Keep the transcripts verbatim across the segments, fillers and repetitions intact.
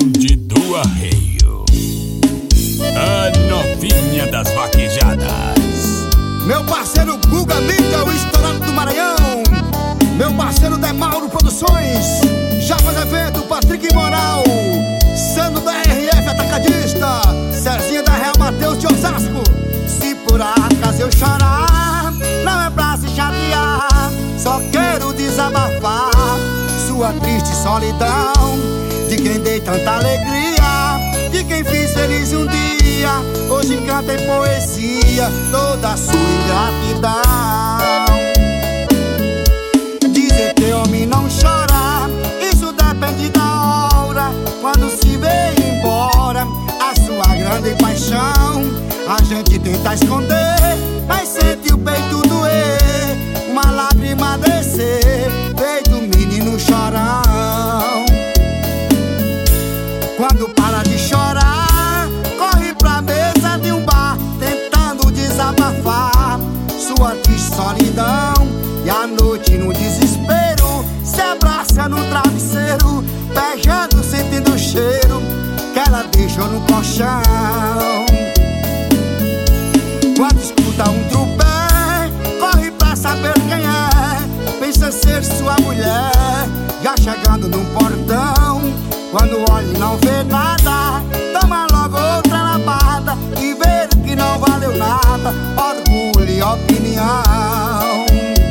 bonde do arreio, a novinha das vaquejadas. Meu parceiro Guga Mídia, o estourado do Maranhão. Meu parceiro Demauro Produções, Japa Evento, Patrick Moral, Sandro da R F Atacadista, Cezinha da Real Mateus de Osasco. Se por acaso eu chorar, não é pra se chatear, só quero desabafar sua triste solidão, de quem dei tanta alegria, de quem fiz feliz um dia. Hoje canta em poesia toda a sua ingratidão. Dizer que homem não chora, isso depende da hora. Quando se vê embora a sua grande paixão, a gente tenta esconder, mas sente o peito doer, uma lágrima descer, feito um menino chorão. Quando para de chorar, corre pra mesa de um bar, tentando desabafar sua triste solidão. E à noite no desespero, se abraça no travesseiro, beijando, sentindo o cheiro que ela deixou no colchão. Quando escuta um tropé, corre pra saber quem é, pensa ser sua mulher, já chegando no portão. Quando olha e não vê nada, toma logo outra lavada e vê que não valeu nada, orgulho e opinião.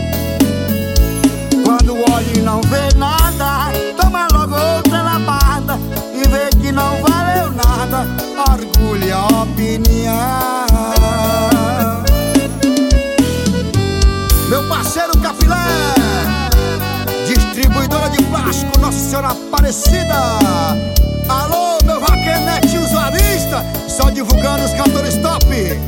Quando olha e não vê nada, toma logo outra lavada e vê que não valeu nada, orgulho e opinião. Meu parceiro Capilé, distribuidora de plástico Nossa Senhora Aparecida. Alô, meu Raquenete usuarista, só divulgando os cantores top.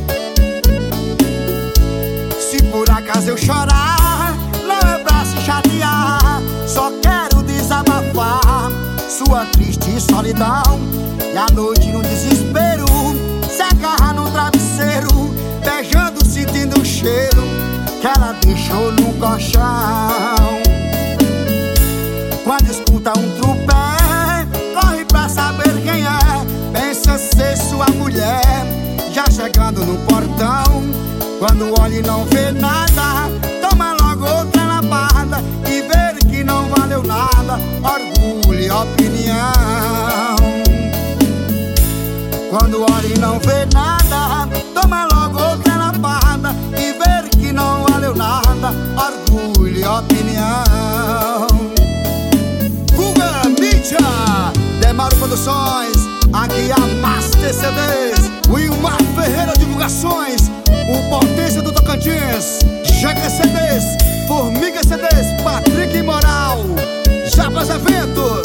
Se por acaso eu chorar, não é pra se chatear, só quero desabafar sua triste solidão. E à noite no desespero, se agarra no travesseiro, beijando, sentindo o cheiro que ela deixou no colchão. Quando escuta um tropé, corre pra saber quem é, pensa ser sua mulher, já chegando no portão. Quando olha e não vê nada, toma logo outra lavada e vê que não valeu nada, orgulho e opinião. Quando olha e não vê nada, toma logo outra lavada e vê que não valeu nada, orgulho e opinião. Guga Mídia, Demauro Produções, aqui a Master C Ds, Wilmar Ferreira Divulgações, o Potência do Tocantins, Jaca C Ds, Formiga C Ds, Patrick Moral, Japa Evento.